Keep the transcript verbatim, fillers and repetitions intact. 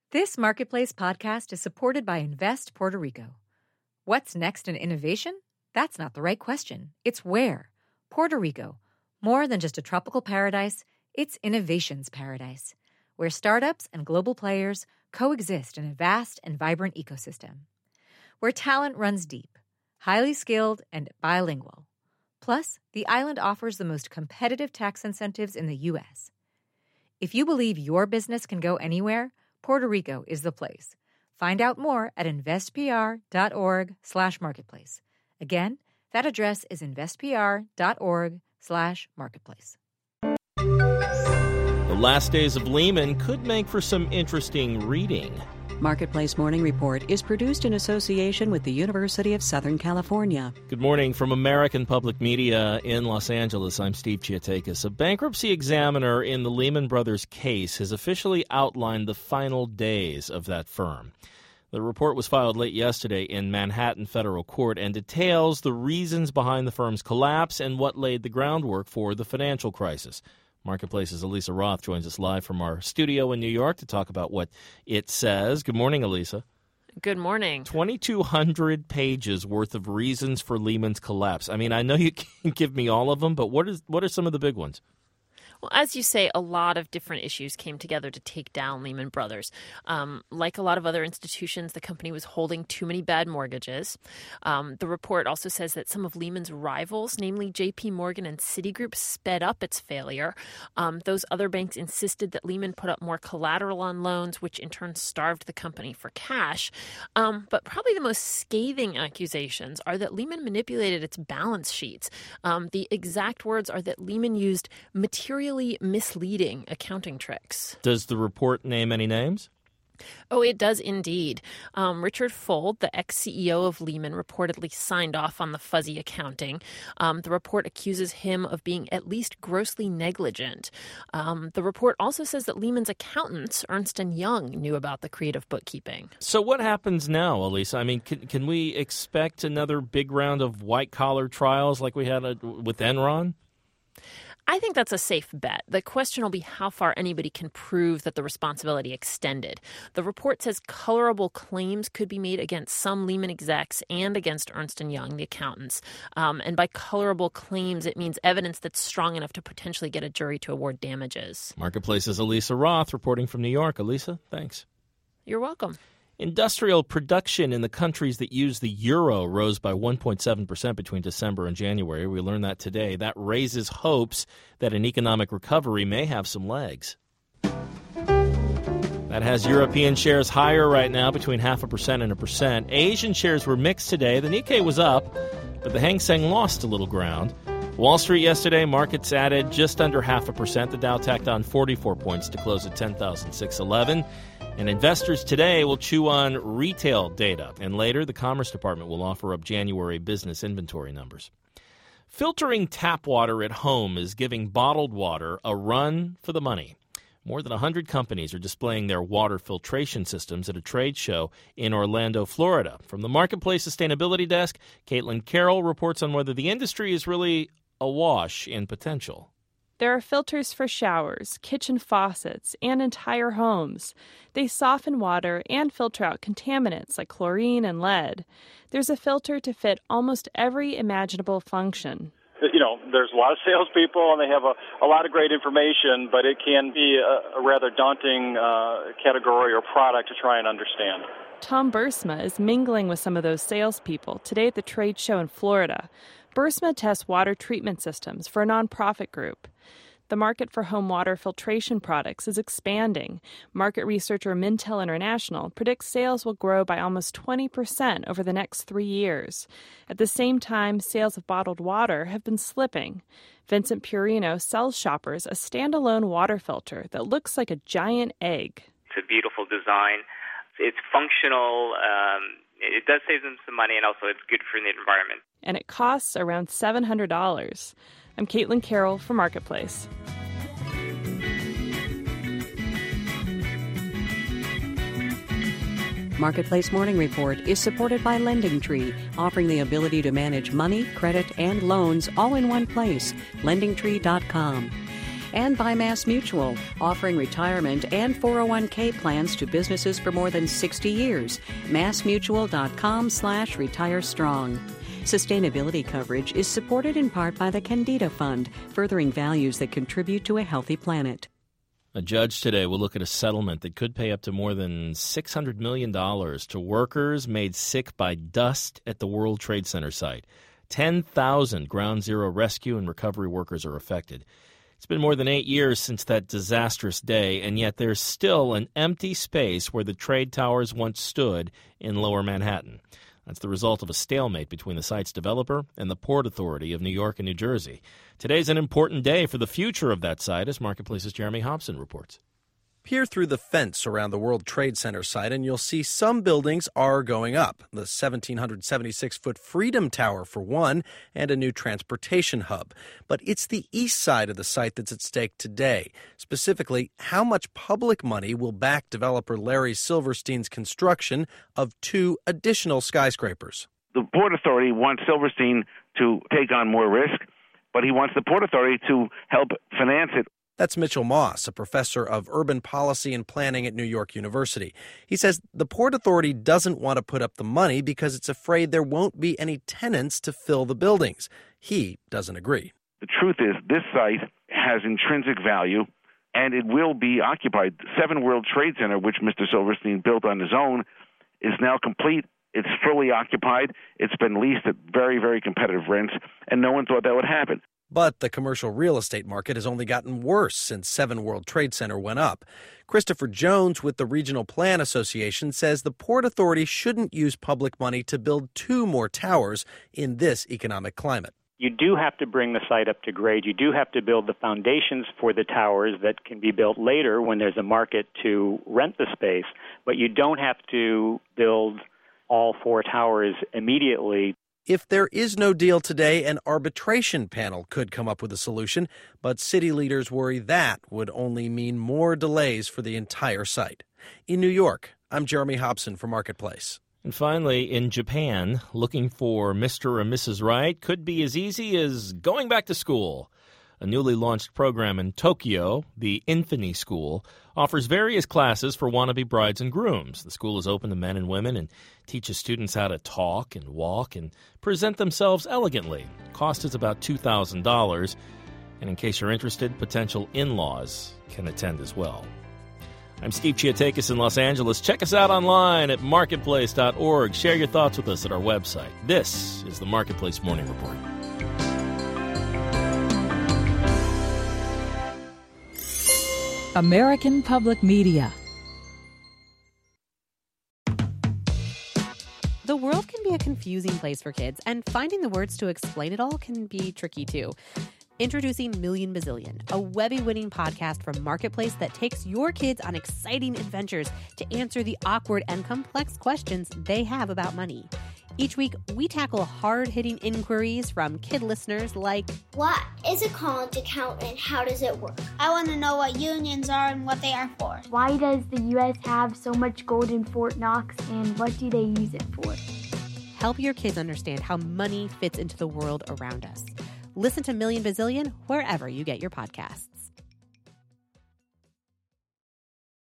This Marketplace podcast is supported by Invest Puerto Rico. What's next in innovation? That's not the right question. It's where. Puerto Rico. More than just a tropical paradise, it's innovation's paradise, where startups and global players coexist in a vast and vibrant ecosystem. Where talent runs deep, highly skilled, and bilingual. Plus, the island offers the most competitive tax incentives in the U S. If you believe your business can go anywhere, Puerto Rico is the place. Find out more at investpr.org slash marketplace. Again, that address is investpr.org slash marketplace. The last days of Lehman could make for some interesting reading. Marketplace Morning Report is produced in association with the University of Southern California. Good morning from American Public Media in Los Angeles. I'm Steve Chiatakis. A bankruptcy examiner in the Lehman Brothers case has officially outlined the final days of that firm. The report was filed late yesterday in Manhattan Federal Court and details the reasons behind the firm's collapse and what laid the groundwork for the financial crisis. Marketplace's Elisa Roth joins us live from our studio in New York to talk about what it says. Good morning, Elisa. Good morning. twenty-two hundred pages worth of reasons for Lehman's collapse. I mean, I know you can't give me all of them, but what is what are some of the big ones? Well, as you say, a lot of different issues came together to take down Lehman Brothers. Um, like a lot of other institutions, the company was holding too many bad mortgages. Um, the report also says that some of Lehman's rivals, namely J P Morgan and Citigroup, sped up its failure. Um, those other banks insisted that Lehman put up more collateral on loans, which in turn starved the company for cash. Um, but probably the most scathing accusations are that Lehman manipulated its balance sheets. Um, the exact words are that Lehman used material misleading accounting tricks. Does the report name any names? Oh, it does indeed. Um, Richard Fuld, the ex-C E O of Lehman, reportedly signed off on the fuzzy accounting. Um, the report accuses him of being at least grossly negligent. Um, the report also says that Lehman's accountants, Ernst and Young, knew about the creative bookkeeping. So what happens now, Elisa? I mean, can, can we expect another big round of white-collar trials like we had a, with Enron? I think that's a safe bet. The question will be how far anybody can prove that the responsibility extended. The report says colorable claims could be made against some Lehman execs and against Ernst and Young, the accountants. Um, and by colorable claims, it means evidence that's strong enough to potentially get a jury to award damages. Marketplace's Elisa Roth reporting from New York. Elisa, thanks. You're welcome. Industrial production in the countries that use the euro rose by one point seven percent between December and January. We learned that today. That raises hopes that an economic recovery may have some legs. That has European shares higher right now, between half a percent and a percent. Asian shares were mixed today. The Nikkei was up, but the Hang Seng lost a little ground. Wall Street yesterday, markets added just under half a percent. The Dow tacked on forty-four points to close at ten thousand six hundred eleven. And investors today will chew on retail data. And later, the Commerce Department will offer up January business inventory numbers. Filtering tap water at home is giving bottled water a run for the money. More than one hundred companies are displaying their water filtration systems at a trade show in Orlando, Florida. From the Marketplace Sustainability Desk, Caitlin Carroll reports on whether the industry is really awash in potential. There are filters for showers, kitchen faucets, and entire homes. They soften water and filter out contaminants like chlorine and lead. There's a filter to fit almost every imaginable function. You know, there's a lot of salespeople, and they have a, a lot of great information, but it can be a, a rather daunting uh, category or product to try and understand. Tom Bursma is mingling with some of those salespeople today at the trade show in Florida. Bursma tests water treatment systems for a nonprofit group. The market for home water filtration products is expanding. Market researcher Mintel International predicts sales will grow by almost twenty percent over the next three years. At the same time, sales of bottled water have been slipping. Vincent Purino sells shoppers a standalone water filter that looks like a giant egg. It's a beautiful design. It's functional. Um, it does save them some money, and also it's good for the environment. And it costs around seven hundred dollars. I'm Caitlin Carroll for Marketplace. Marketplace Morning Report is supported by LendingTree, offering the ability to manage money, credit, and loans all in one place. lending tree dot com. And by MassMutual, offering retirement and four oh one k plans to businesses for more than sixty years. MassMutual.com slash Retire Strong. Sustainability coverage is supported in part by the Candida Fund, furthering values that contribute to a healthy planet. A judge today will look at a settlement that could pay up to more than six hundred million dollars to workers made sick by dust at the World Trade Center site. ten thousand Ground Zero rescue and recovery workers are affected. It's been more than eight years since that disastrous day, and yet there's still an empty space where the trade towers once stood in Lower Manhattan. That's the result of a stalemate between the site's developer and the Port Authority of New York and New Jersey. Today's an important day for the future of that site, as Marketplace's Jeremy Hobson reports. Peer through the fence around the World Trade Center site, and you'll see some buildings are going up. The one thousand seven hundred seventy-six foot Freedom Tower, for one, and a new transportation hub. But it's the east side of the site that's at stake today. Specifically, how much public money will back developer Larry Silverstein's construction of two additional skyscrapers? The Port Authority wants Silverstein to take on more risk, but he wants the Port Authority to help finance it. That's Mitchell Moss, a professor of urban policy and planning at New York University. He says the Port Authority doesn't want to put up the money because it's afraid there won't be any tenants to fill the buildings. He doesn't agree. The truth is, this site has intrinsic value, and it will be occupied. Seven World Trade Center, which Mister Silverstein built on his own, is now complete. It's fully occupied. It's been leased at very, very competitive rents, and no one thought that would happen. But the commercial real estate market has only gotten worse since Seven World Trade Center went up. Christopher Jones with the Regional Plan Association says the Port Authority shouldn't use public money to build two more towers in this economic climate. You do have to bring the site up to grade. You do have to build the foundations for the towers that can be built later when there's a market to rent the space. But you don't have to build all four towers immediately. If there is no deal today, an arbitration panel could come up with a solution, but city leaders worry that would only mean more delays for the entire site. In New York, I'm Jeremy Hobson for Marketplace. And finally, in Japan, looking for Mister or Missus Right could be as easy as going back to school. A newly launched program in Tokyo, the Infini School, offers various classes for wannabe brides and grooms. The school is open to men and women and teaches students how to talk and walk and present themselves elegantly. Cost is about two thousand dollars, and in case you're interested, potential in-laws can attend as well. I'm Steve Chiatakis in Los Angeles. Check us out online at marketplace dot org. Share your thoughts with us at our website. This is the Marketplace Morning Report. American Public Media. The world can be a confusing place for kids, and finding the words to explain it all can be tricky too. Introducing Million Bazillion, a Webby-winning podcast from Marketplace that takes your kids on exciting adventures to answer the awkward and complex questions they have about money. Each week, we tackle hard-hitting inquiries from kid listeners like, what is a college account and how does it work? I want to know what unions are and what they are for. Why does the U S have so much gold in Fort Knox and what do they use it for? Help your kids understand how money fits into the world around us. Listen to Million Bazillion wherever you get your podcasts.